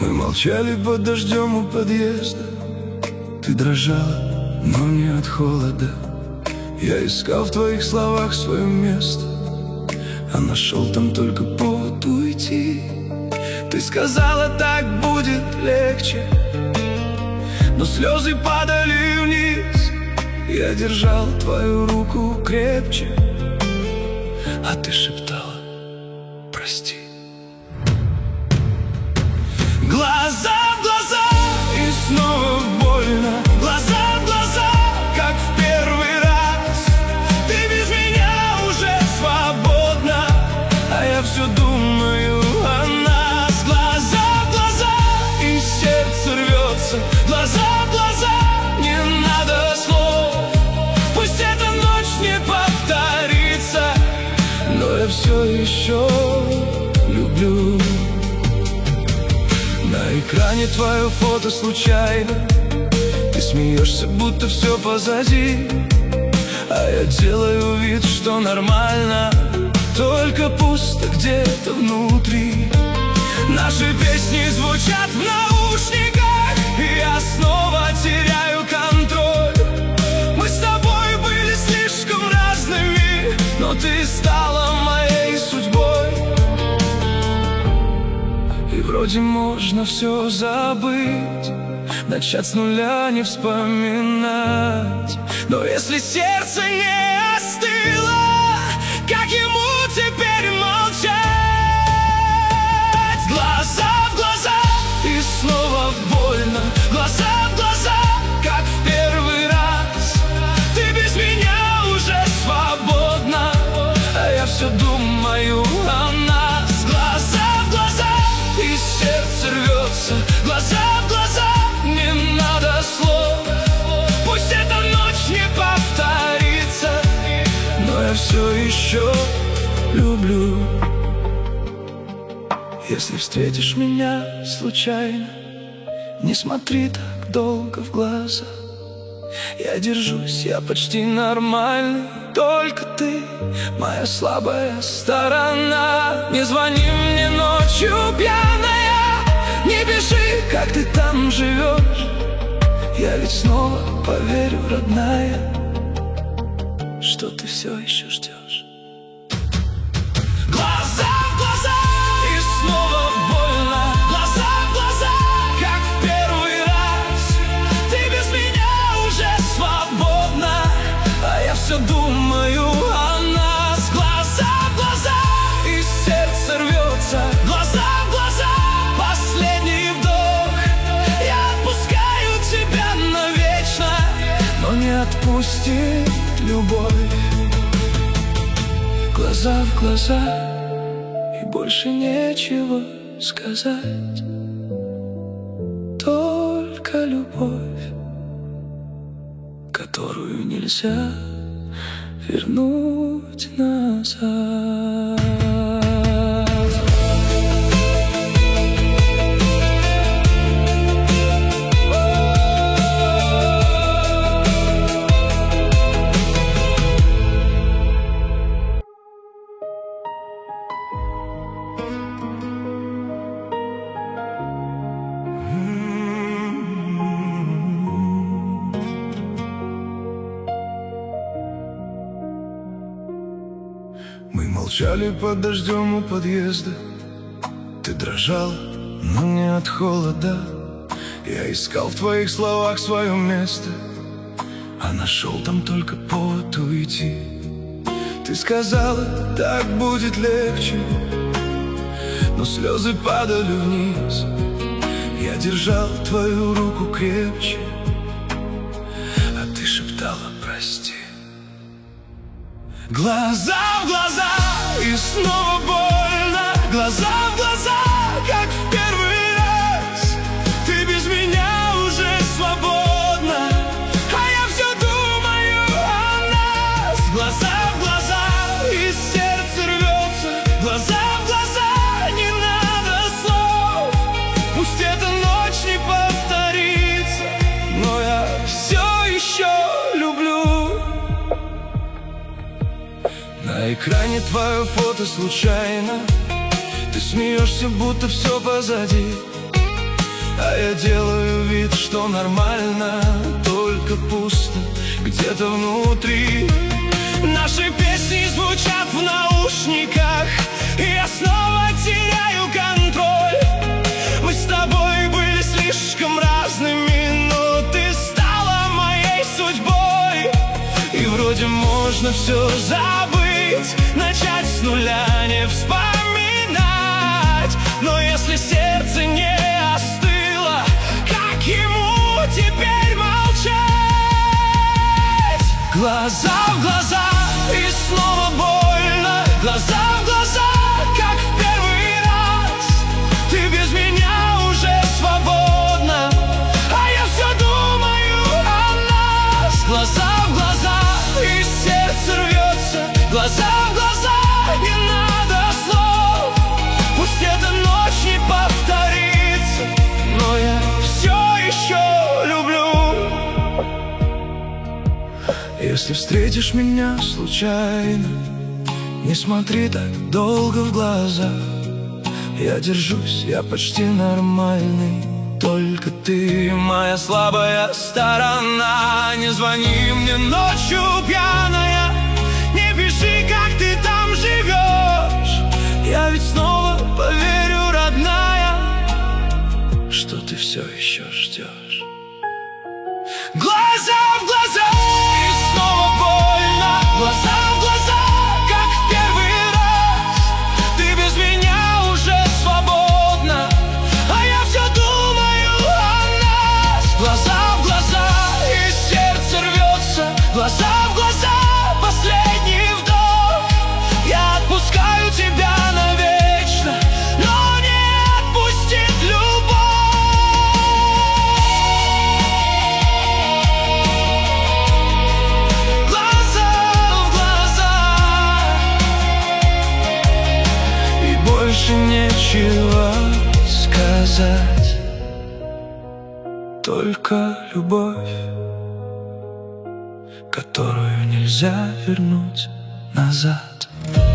Мы молчали под дождем у подъезда. Ты дрожала, но не от холода. Я искал в твоих словах свое место, а нашел там только повод уйти. Ты сказала, так будет легче, но слезы падали вниз. Я держал твою руку крепче, а ты шептала: прости. Глаза в глаза, и снова больно. Глаза в глаза, как в первый раз. Ты без меня уже свободна, а я все думаю о нас. Глаза в глаза, и сердце рвется. Глаза в глаза, не надо слов. Пусть эта ночь не повторится, но я все еще люблю. На экране твое фото случайно. Ты смеешься, будто все позади, а я делаю вид, что нормально, только пусто где-то внутри. Наши песни звучат в наушниках, и я снова теряю контроль. Мы с тобой были слишком разными, но ты стала моей судьбой. И вроде можно все забыть, начать с нуля, не вспоминать. Но если сердце не остыло, как ему теперь молчать? Глаза в глаза, и снова больно. Глаза в глаза, как в первый раз. Ты без меня уже свободна, а я все думаю о нас. Глаза в глаза, и сердце рвется. Глаза в глаза, не надо слов. Пусть эта ночь не повторится, но я все еще люблю. Если встретишь меня случайно, не смотри так долго в глаза. Я держусь, я почти нормальный, только ты моя слабая сторона. Не звони мне ночью пьяная, не пиши, как ты там живешь. Я ведь снова поверю, родная, что ты все еще ждешь. Глаза в глаза, и снова больно. Глаза в глаза, как в первый раз. Ты без меня уже свободна, а я все думаю о нас. Глаза в глаза, и сердце рвется. Глаза в глаза, последний вдох. Я отпускаю тебя навечно, но не отпустит любовь. Глаза в глаза, и больше нечего сказать. Только любовь, которую нельзя вернуть назад. Мы молчали под дождем у подъезда. Ты дрожала, но не от холода. Я искал в твоих словах свое место, а нашел там только повод уйти. Ты сказала, так будет легче, но слезы падали вниз. Я держал твою руку крепче, а ты шептала: прости. Глаза в глаза, и снова больно. Глаза в глаза, как в первый раз. Ты без меня уже свободна, а я все думаю о нас. Глаза в глаза, и сердце рвется. Глаза в глаза, не надо слов. Пусть эта ночь не повторится, но я все еще люблю. На экране твое фото случайно. Ты смеешься, будто все позади, а я делаю вид, что нормально, только пусто где-то внутри. Наши песни звучат в наушниках, и я снова теряю контроль. Мы с тобой были слишком разными, но ты стала моей судьбой. И вроде можно все забыть, начать с нуля, не вспоминать. Но если сердце не остыло, как ему теперь молчать? Глаза в глаза, и снова больно. Глаза в глаза, как в первый раз. Ты без меня уже свободна, а я все думаю о нас. Глаза в глаза, и сердце рвется. Глаза в глаза, не надо слов. Пусть эта ночь не повторится, но я все еще люблю. Если встретишь меня случайно, не смотри так долго в глаза. Я держусь, я почти нормальный, только ты моя слабая сторона. Не звони мне ночью пьяная, не пиши, как ты там живешь. Я ведь снова поверю, родная, что ты все еще ждешь. Глаза в глаза, и снова больно. Глаза в глаза, как в первый раз. Ты без меня уже свободна, а я все думаю о нас. Глаза в глаза, и сердце рвется. Глаза в глаза, последний вдох. Я отпускаю тебя навечно, но не отпустит любовь. Глаза в глаза, и больше нечего сказать, только любовь, которую нельзя вернуть назад.